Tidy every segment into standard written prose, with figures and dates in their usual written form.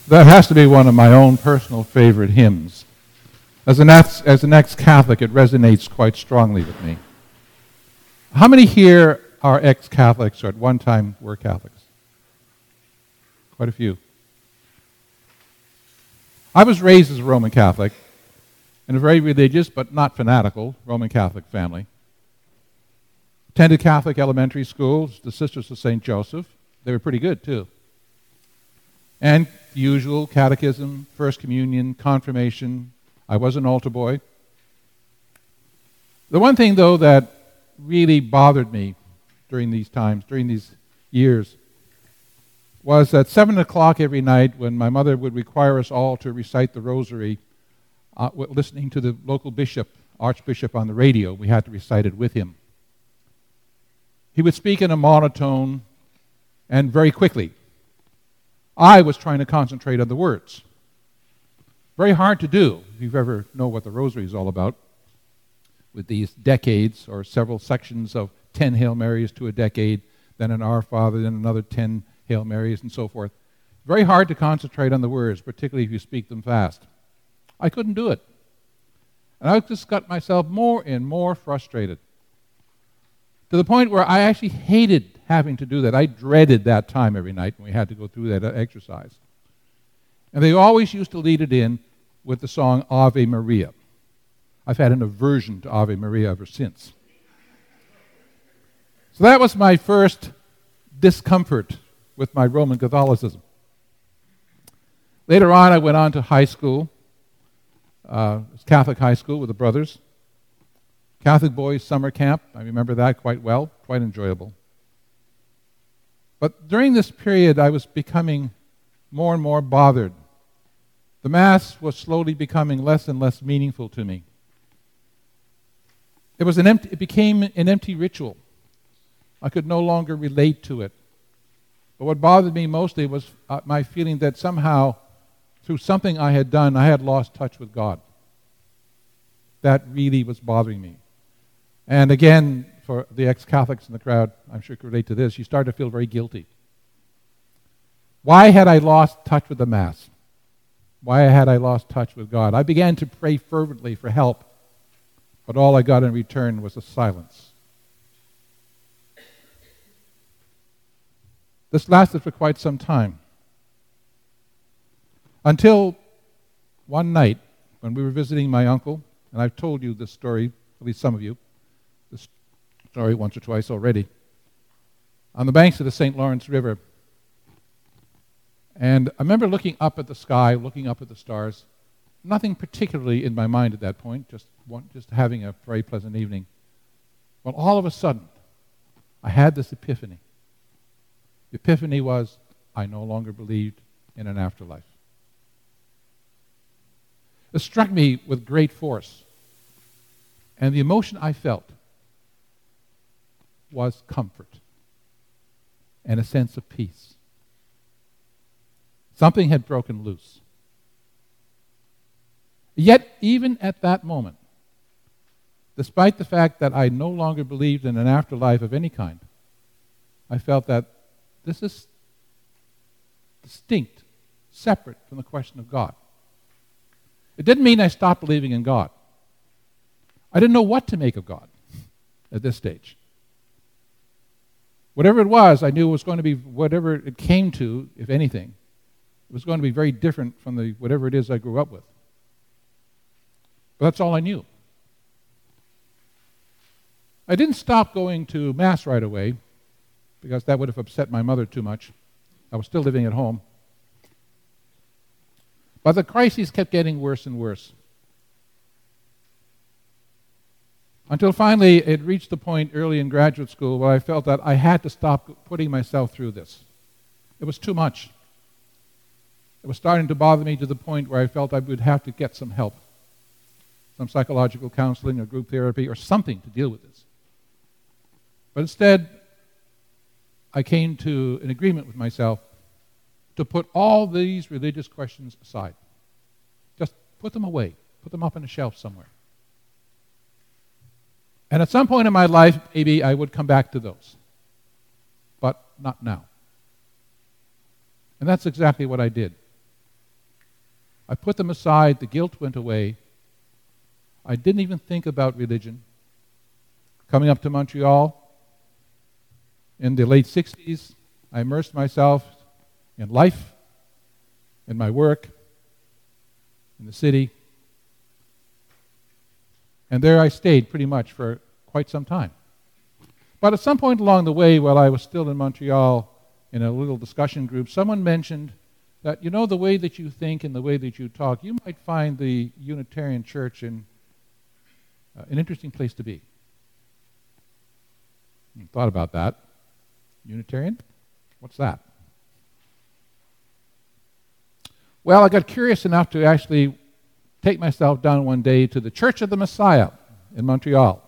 That has to be one of my own personal favorite hymns. As an ex-Catholic, it resonates quite strongly with me. How many here are ex-Catholics or at one time were Catholics? Quite a few. I was raised as a Roman Catholic in a very religious but not fanatical Roman Catholic family. Attended Catholic elementary schools, the Sisters of St. Joseph. They were pretty good, too. And the usual catechism, First Communion, confirmation. I was an altar boy. The one thing, though, that really bothered me during these times, during these years, was at 7 o'clock every night when my mother would require us all to recite the rosary, listening to the local bishop, archbishop on the radio. We had to recite it with him. He would speak in a monotone and very quickly. I was trying to concentrate on the words. Very hard to do, if you've ever know what the rosary is all about, with these decades or several sections of 10 Hail Marys to a decade, then an Our Father, then another 10 Hail Marys, and so forth. Very hard to concentrate on the words, particularly if you speak them fast. I couldn't do it. And I just got myself more and more frustrated, to the point where I actually hated having to do that. I dreaded that time every night when we had to go through that exercise. And they always used to lead it in with the song Ave Maria. I've had an aversion to Ave Maria ever since. So that was my first discomfort with my Roman Catholicism. Later on, I went on to high school, Catholic high school with the brothers. Catholic boys summer camp, I remember that quite well, quite enjoyable. But during this period, I was becoming more and more bothered. The Mass was slowly becoming less and less meaningful to me. It became an empty ritual. I could no longer relate to it. But what bothered me mostly was my feeling that somehow, through something I had done, I had lost touch with God. That really was bothering me. And again, for the ex-Catholics in the crowd, I'm sure could relate to this, you start to feel very guilty. Why had I lost touch with the Mass? Why had I lost touch with God? I began to pray fervently for help, but all I got in return was a silence. This lasted for quite some time, until one night when we were visiting my uncle, and I've told you this story, at least some of you, this story once or twice already, on the banks of the St. Lawrence River. And I remember looking up at the sky, looking up at the stars, nothing particularly in my mind at that point, just having a very pleasant evening. Well, all of a sudden, I had this epiphany. The epiphany was, I no longer believed in an afterlife. It struck me with great force. And the emotion I felt was comfort and a sense of peace. Something had broken loose. Yet, even at that moment, despite the fact that I no longer believed in an afterlife of any kind, I felt that this is distinct, separate from the question of God. It didn't mean I stopped believing in God. I didn't know what to make of God at this stage. Whatever it was, I knew it was going to be, whatever it came to, if anything, it was going to be very different from whatever it is I grew up with. But that's all I knew. I didn't stop going to Mass right away, because that would have upset my mother too much. I was still living at home. But the crises kept getting worse and worse. Until finally it reached the point early in graduate school where I felt that I had to stop putting myself through this. It was too much. It was starting to bother me to the point where I felt I would have to get some help, some psychological counseling or group therapy or something to deal with this. But instead, I came to an agreement with myself to put all these religious questions aside. Just put them away. Put them up on a shelf somewhere. And at some point in my life, maybe I would come back to those. But not now. And that's exactly what I did. I put them aside. The guilt went away. I didn't even think about religion. Coming up to Montreal in the late 60s, I immersed myself in life, in my work, in the city. And there I stayed pretty much for quite some time. But at some point along the way, while I was still in Montreal in a little discussion group, someone mentioned that, you know, the way that you think and the way that you talk, you might find the Unitarian Church an interesting place to be. Thought about that. Unitarian? What's that? Well, I got curious enough to actually take myself down one day to the Church of the Messiah in Montreal.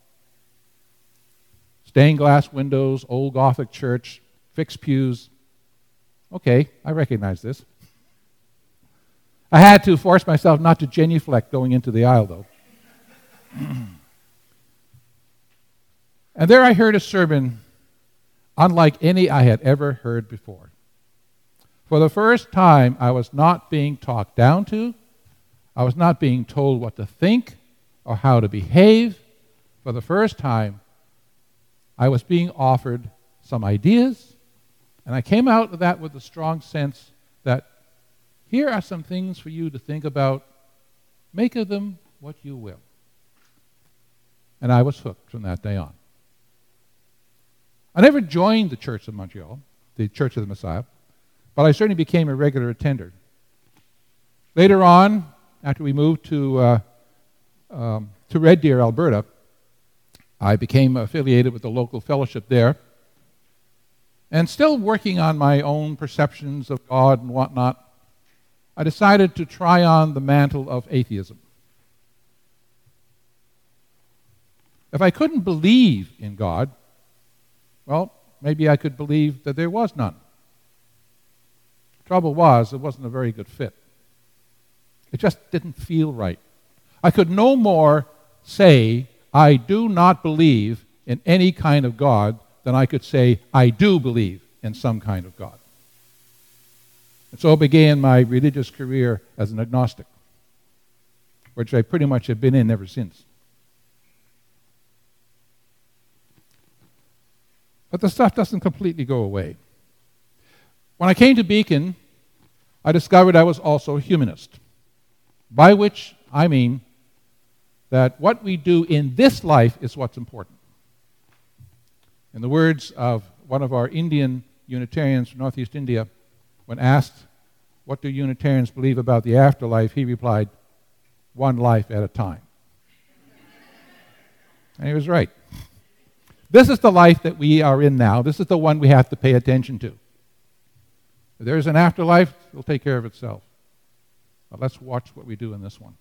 Stained glass windows, old Gothic church, fixed pews. Okay, I recognize this. I had to force myself not to genuflect going into the aisle, though. And there I heard a sermon unlike any I had ever heard before. For the first time, I was not being talked down to. I was not being told what to think or how to behave. For the first time, I was being offered some ideas, and I came out of that with a strong sense that here are some things for you to think about. Make of them what you will. And I was hooked from that day on. I never joined the Church of Montreal, the Church of the Messiah, but I certainly became a regular attender. Later on, after we moved to Red Deer, Alberta, I became affiliated with the local fellowship there, and still working on my own perceptions of God and whatnot, I decided to try on the mantle of atheism. If I couldn't believe in God, well, maybe I could believe that there was none. The trouble was, it wasn't a very good fit. It just didn't feel right. I could no more say, I do not believe in any kind of God, than I could say, I do believe in some kind of God. And so began my religious career as an agnostic, which I pretty much have been in ever since. But the stuff doesn't completely go away. When I came to Beacon, I discovered I was also a humanist, by which I mean that what we do in this life is what's important. In the words of one of our Indian Unitarians from Northeast India, when asked, what do Unitarians believe about the afterlife, he replied, one life at a time. And he was right. This is the life that we are in now. This is the one we have to pay attention to. If there's an afterlife, it'll take care of itself. But let's watch what we do in this one.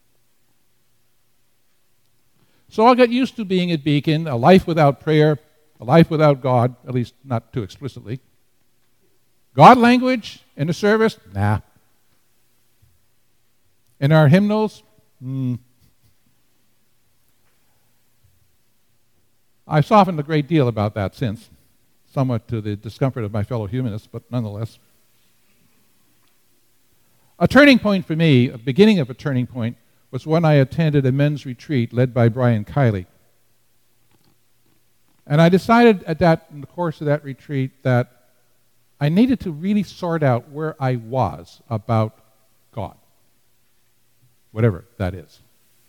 So I got used to being at Beacon, a life without prayer, a life without God, at least not too explicitly. God language in the service? Nah. In our hymnals? I've softened a great deal about that since, somewhat to the discomfort of my fellow humanists, but nonetheless. A turning point for me, a beginning of a turning point, was when I attended a men's retreat led by Brian Kiley. And I decided in the course of that retreat, that I needed to really sort out where I was about God, whatever that is.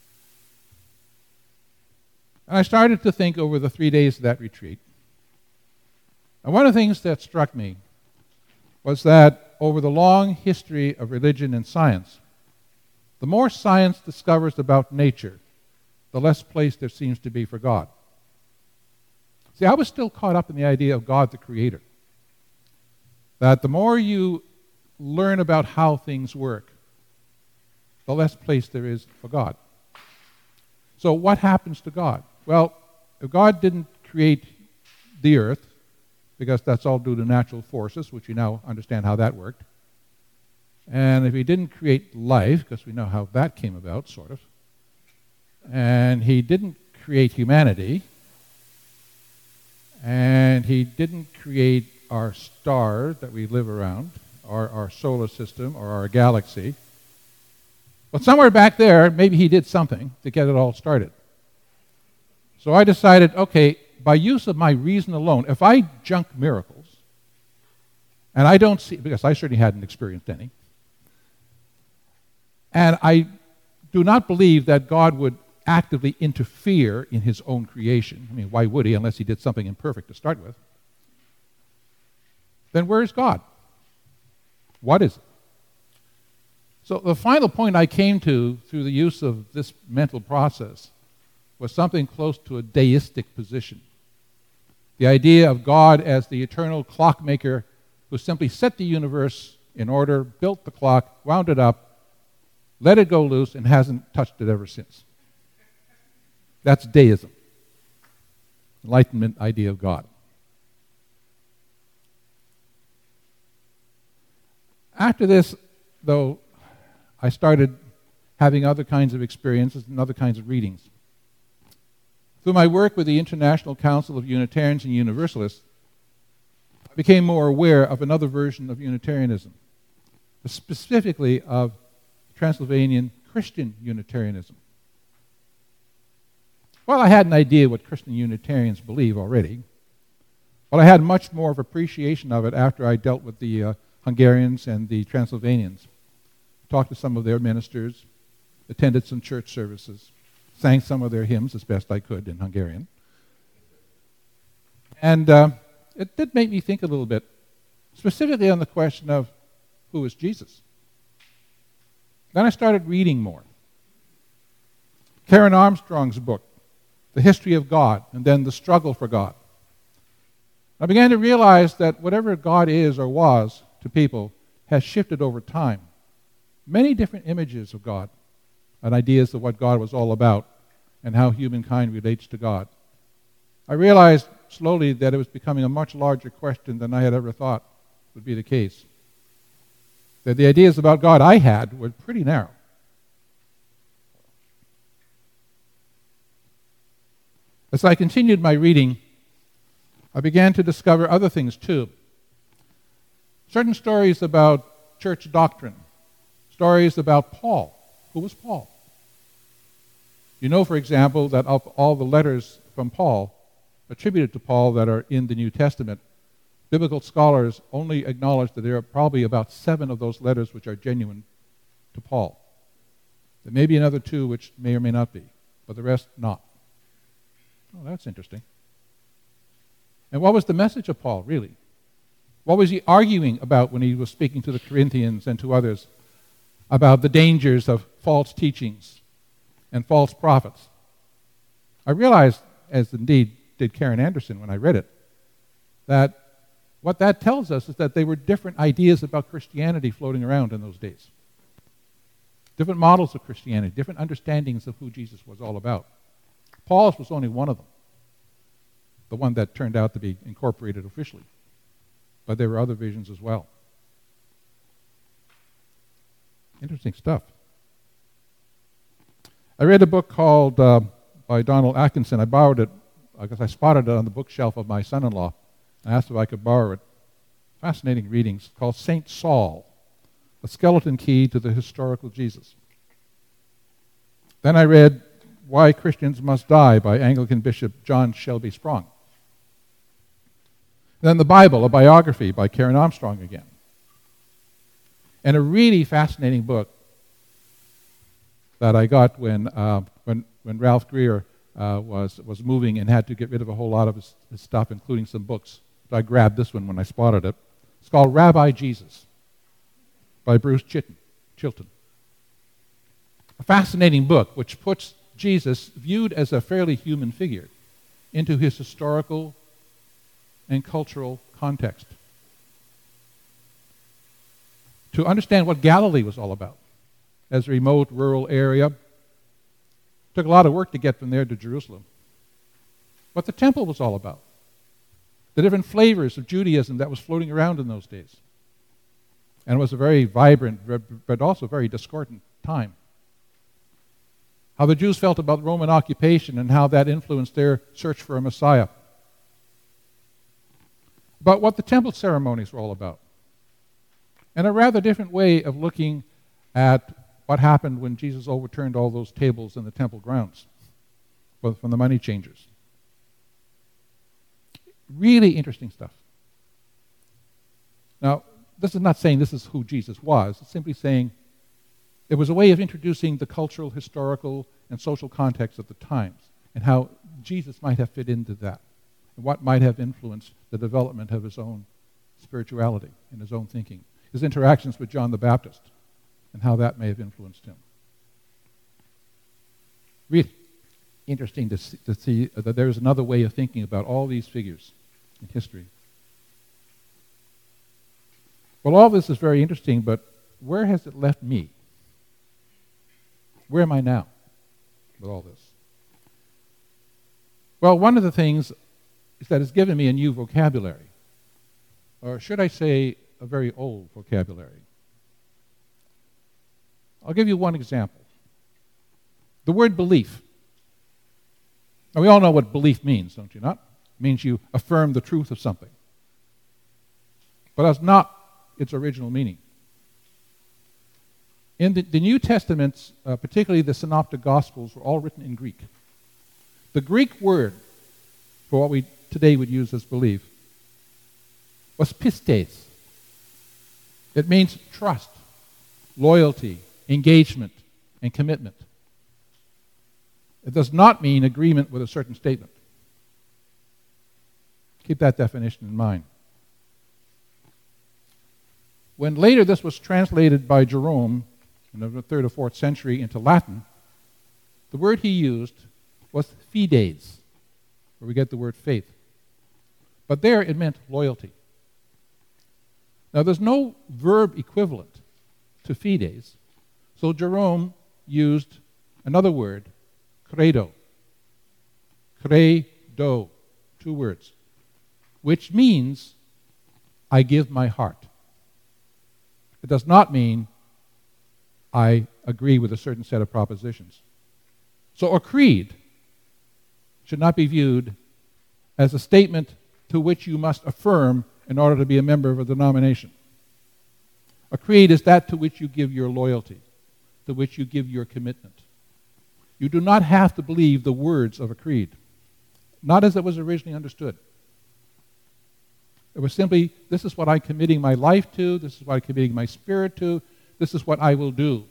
And I started to think over the 3 days of that retreat. And one of the things that struck me was that over the long history of religion and science, the more science discovers about nature, the less place there seems to be for God. See, I was still caught up in the idea of God the Creator. That the more you learn about how things work, the less place there is for God. So what happens to God? Well, if God didn't create the earth, because that's all due to natural forces, which we now understand how that worked, and if he didn't create life, because we know how that came about, sort of, and he didn't create humanity, and he didn't create our star that we live around, or our solar system, or our galaxy, But somewhere back there, maybe he did something to get it all started. So I decided, okay, by use of my reason alone, if I junk miracles, and I don't see, because I certainly hadn't experienced any, and I do not believe that God would actively interfere in his own creation. I mean, why would he unless he did something imperfect to start with? Then where is God? What is it? So the final point I came to through the use of this mental process was something close to a deistic position. The idea of God as the eternal clockmaker who simply set the universe in order, built the clock, wound it up, let it go loose, and hasn't touched it ever since. That's deism, Enlightenment idea of God. After this, though, I started having other kinds of experiences and other kinds of readings. Through my work with the International Council of Unitarians and Universalists, I became more aware of another version of Unitarianism, specifically of Transylvanian Christian Unitarianism. Well, I had an idea what Christian Unitarians believe already, but I had much more of appreciation of it after I dealt with the Hungarians and the Transylvanians. Talked to some of their ministers, attended some church services, sang some of their hymns as best I could in Hungarian. And it did make me think a little bit, specifically on the question of who is Jesus. Then I started reading more. Karen Armstrong's book, The History of God, and then The Struggle for God. I began to realize that whatever God is or was to people has shifted over time. Many different images of God and ideas of what God was all about and how humankind relates to God. I realized slowly that it was becoming a much larger question than I had ever thought would be the case. That the ideas about God I had were pretty narrow. As I continued my reading, I began to discover other things too. Certain stories about church doctrine, stories about Paul. Who was Paul? You know, for example, that of all the letters from Paul, attributed to Paul that are in the New Testament, biblical scholars only acknowledge that there are probably about 7 of those letters which are genuine to Paul. There may be another 2 which may or may not be, but the rest not. Oh, that's interesting. And what was the message of Paul, really? What was he arguing about when he was speaking to the Corinthians and to others about the dangers of false teachings and false prophets? I realized, as indeed did Karen Anderson when I read it, that what that tells us is that there were different ideas about Christianity floating around in those days. Different models of Christianity, different understandings of who Jesus was all about. Paul's was only one of them, the one that turned out to be incorporated officially. But there were other visions as well. Interesting stuff. I read a book called, by Donald Atkinson. I borrowed it, because I spotted it on the bookshelf of my son-in-law. I asked if I could borrow it. Fascinating readings, called St. Saul, A Skeleton Key to the Historical Jesus. Then I read Why Christians Must Die by Anglican Bishop John Shelby Spong. Then the Bible, a biography by Karen Armstrong again. And a really fascinating book that I got when Ralph Greer was moving and had to get rid of a whole lot of his stuff, including some books. So I grabbed this one when I spotted it. It's called Rabbi Jesus by Bruce Chilton. A fascinating book which puts Jesus, viewed as a fairly human figure, into his historical and cultural context. To understand what Galilee was all about, as a remote rural area. Took a lot of work to get from there to Jerusalem. What the temple was all about. The different flavors of Judaism that was floating around in those days. And it was a very vibrant, but also very discordant time. How the Jews felt about Roman occupation and how that influenced their search for a Messiah. But what the temple ceremonies were all about. And a rather different way of looking at what happened when Jesus overturned all those tables in the temple grounds from the money changers. Really interesting stuff. Now, this is not saying this is who Jesus was. It's simply saying it was a way of introducing the cultural, historical, and social context of the times and how Jesus might have fit into that and what might have influenced the development of his own spirituality and his own thinking, his interactions with John the Baptist and how that may have influenced him. Really interesting to see that there's another way of thinking about all these figures in history. Well, all this is very interesting, but where has it left me? Where am I now with all this? Well, one of the things is that it's given me a new vocabulary, or should I say a very old vocabulary. I'll give you one example. The word belief. Now, we all know what belief means, don't you not? It means you affirm the truth of something. But that's not its original meaning. In the New Testaments, particularly the Synoptic Gospels, were all written in Greek. The Greek word for what we today would use as belief was pistes. It means trust, loyalty, engagement, and commitment. It does not mean agreement with a certain statement. Keep that definition in mind. When later this was translated by Jerome in the 3rd or 4th century into Latin, the word he used was fides, where we get the word faith. But there it meant loyalty. Now there's no verb equivalent to fides, so Jerome used another word, credo. Credo, 2 words, which means I give my heart. It does not mean I agree with a certain set of propositions. So a creed should not be viewed as a statement to which you must affirm in order to be a member of a denomination. A creed is that to which you give your loyalty, to which you give your commitment. You do not have to believe the words of a creed, not as it was originally understood. It was simply, this is what I'm committing my life to, this is what I'm committing my spirit to, this is what I will do.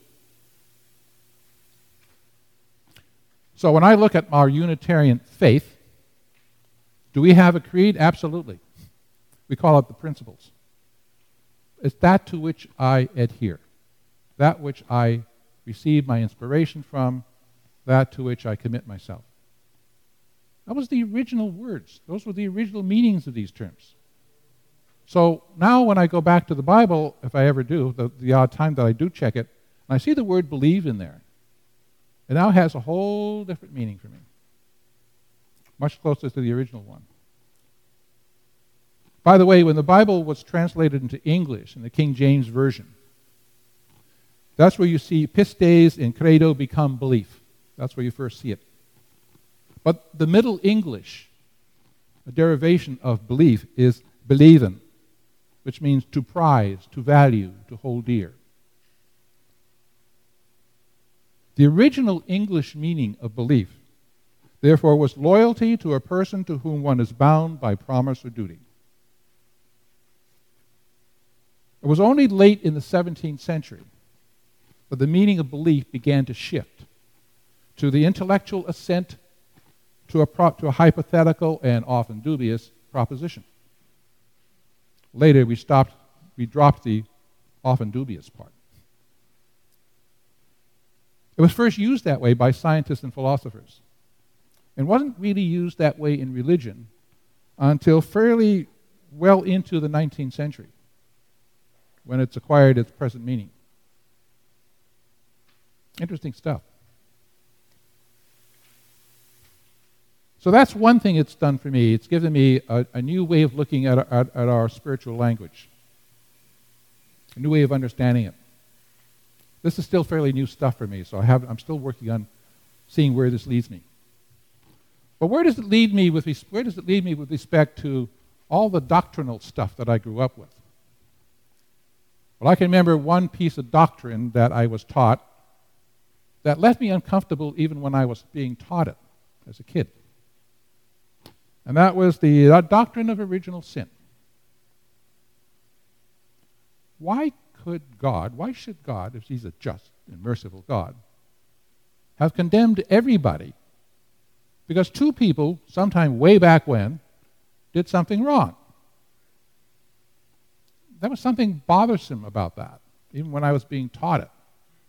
So when I look at our Unitarian faith, do we have a creed? Absolutely. We call it the principles. It's that to which I adhere, that which I receive my inspiration from, that to which I commit myself. That was the original words. Those were the original meanings of these terms. So now when I go back to the Bible, if I ever do, the odd time that I do check it, and I see the word believe in there, it now has a whole different meaning for me, much closer to the original one. By the way, when the Bible was translated into English in the King James Version, that's where you see pistes and credo become belief. That's where you first see it. But the Middle English, a derivation of belief, is believen, which means to prize, to value, to hold dear. The original English meaning of belief, therefore, was loyalty to a person to whom one is bound by promise or duty. It was only late in the 17th century that the meaning of belief began to shift to the intellectual assent to a hypothetical and often dubious proposition. Later, we dropped the often dubious part. It was first used that way by scientists and philosophers, and wasn't really used that way in religion until fairly well into the 19th century, when it's acquired its present meaning. Interesting stuff. So that's one thing it's done for me. It's given me a new way of looking at our spiritual language, a new way of understanding it. This is still fairly new stuff for me, so I'm still working on seeing where this leads me. But where does it lead me with respect to all the doctrinal stuff that I grew up with? Well, I can remember one piece of doctrine that I was taught that left me uncomfortable even when I was being taught it as a kid. And that was the doctrine of original sin. Why should God, if he's a just and merciful God, have condemned everybody because two people, sometime way back when, did something wrong? There was something bothersome about that, even when I was being taught it.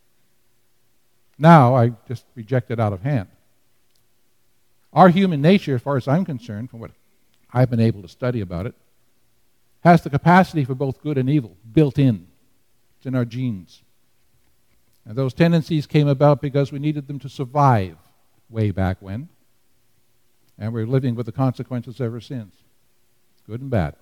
Now, I just reject it out of hand. Our human nature, as far as I'm concerned, from what I've been able to study about it, has the capacity for both good and evil built in. It's in our genes. And those tendencies came about because we needed them to survive way back when. And we're living with the consequences ever since, good and bad.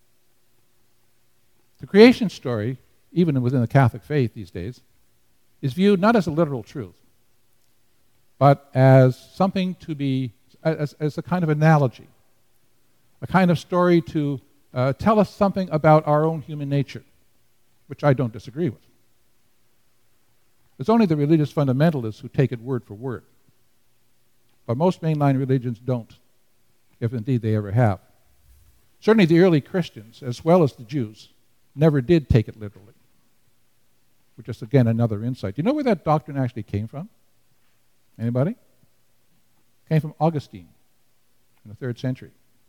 The creation story, even within the Catholic faith these days, is viewed not as a literal truth, but as something to be, as a kind of analogy, a kind of story to tell us something about our own human nature, which I don't disagree with. It's only the religious fundamentalists who take it word for word. But most mainline religions don't, if indeed they ever have. Certainly the early Christians, as well as the Jews, never did take it literally, which is, again, another insight. Do you know where that doctrine actually came from? Anybody? It came from Augustine in the 3rd century.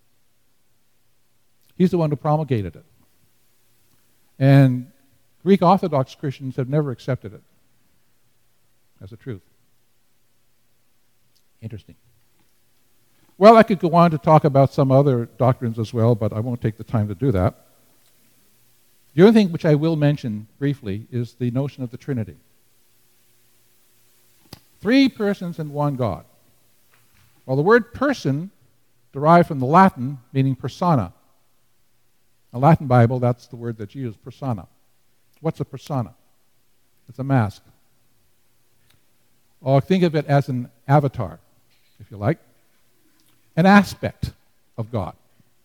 He's the one who promulgated it. And Greek Orthodox Christians have never accepted it as a truth. Interesting. Well, I could go on to talk about some other doctrines as well, but I won't take the time to do that. The only thing which I will mention briefly is the notion of the Trinity. 3 persons and one God. Well, the word person derived from the Latin meaning persona. In the Latin Bible, that's the word that's used, persona. What's a persona? It's a mask. Or think of it as an avatar, if you like, an aspect of God.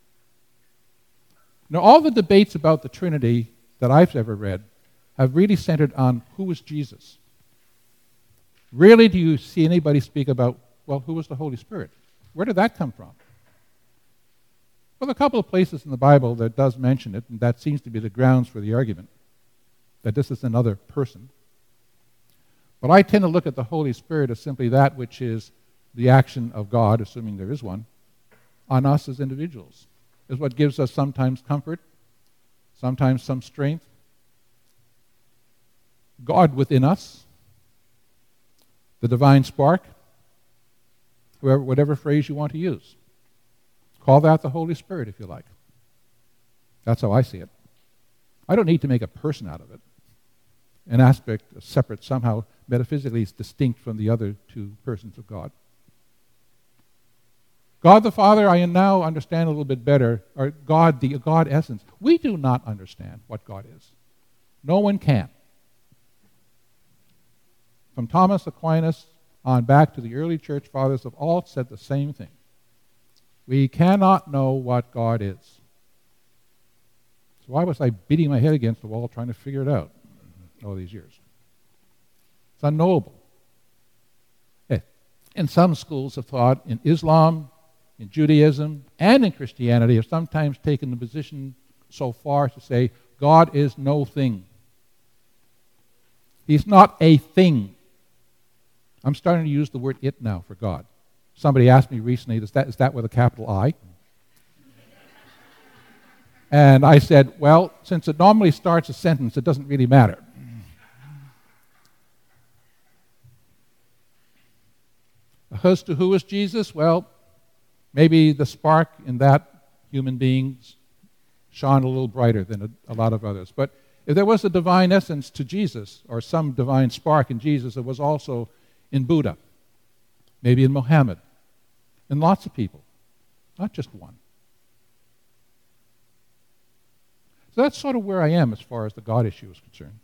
Now, all the debates about the Trinity that I've ever read have really centered on who is Jesus. Rarely do you see anybody speak about, well, who was the Holy Spirit? Where did that come from? Well, there are a couple of places in the Bible that does mention it, and that seems to be the grounds for the argument, that this is another person. But I tend to look at the Holy Spirit as simply that which is the action of God, assuming there is one, on us as individuals. Is what gives us sometimes comfort, sometimes some strength. God within us, the divine spark, whatever phrase you want to use. Call that the Holy Spirit, if you like. That's how I see it. I don't need to make a person out of it, an aspect, separate, somehow metaphysically distinct from the other 2 persons of God. God the Father, I now understand a little bit better, or God, the God essence. We do not understand what God is. No one can. From Thomas Aquinas on back to the early church fathers have all said the same thing. We cannot know what God is. So why was I beating my head against the wall trying to figure it out all these years? It's unknowable. And some schools of thought in Islam, in Judaism, and in Christianity have sometimes taken the position so far as to say, God is no thing. He's not a thing. I'm starting to use the word it now for God. Somebody asked me recently, is that with a capital I? And I said, well, since it normally starts a sentence, it doesn't really matter. As to who is Jesus? Well, maybe the spark in that human being shone a little brighter than a lot of others. But if there was a divine essence to Jesus, or some divine spark in Jesus, it was also in Buddha, maybe in Muhammad, in lots of people, not just one. So that's sort of where I am as far as the God issue is concerned.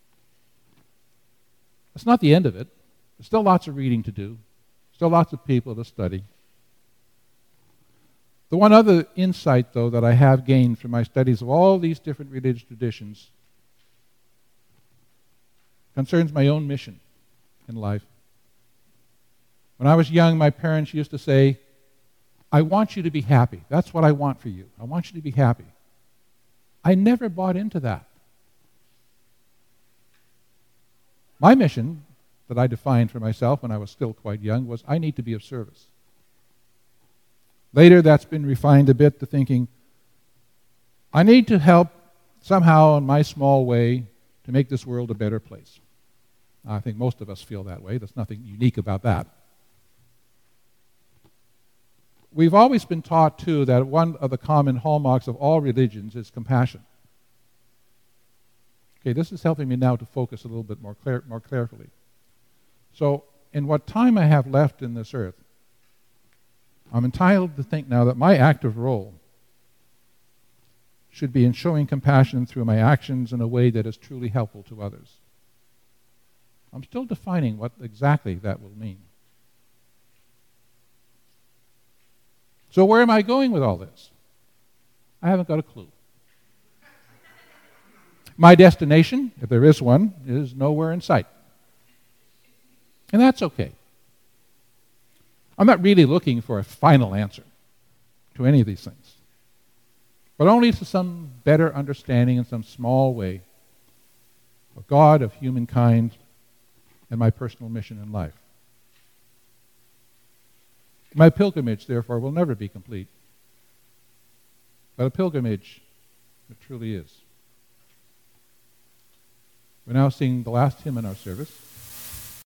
It's not the end of it. There's still lots of reading to do, still lots of people to study. The one other insight, though, that I have gained from my studies of all these different religious traditions concerns my own mission in life. When I was young, my parents used to say, I want you to be happy. That's what I want for you. I want you to be happy. I never bought into that. My mission that I defined for myself when I was still quite young was I need to be of service. Later, that's been refined a bit to thinking, I need to help somehow in my small way to make this world a better place. I think most of us feel that way. There's nothing unique about that. We've always been taught, too, that one of the common hallmarks of all religions is compassion. Okay, this is helping me now to focus a little bit more carefully. So, in what time I have left in this earth, I'm entitled to think now that my active role should be in showing compassion through my actions in a way that is truly helpful to others. I'm still defining what exactly that will mean. So where am I going with all this? I haven't got a clue. My destination, if there is one, is nowhere in sight. And that's okay. I'm not really looking for a final answer to any of these things, but only to some better understanding in some small way of God, of humankind, and my personal mission in life. My pilgrimage, therefore, will never be complete, but a pilgrimage it truly is. We're now singing the last hymn in our service.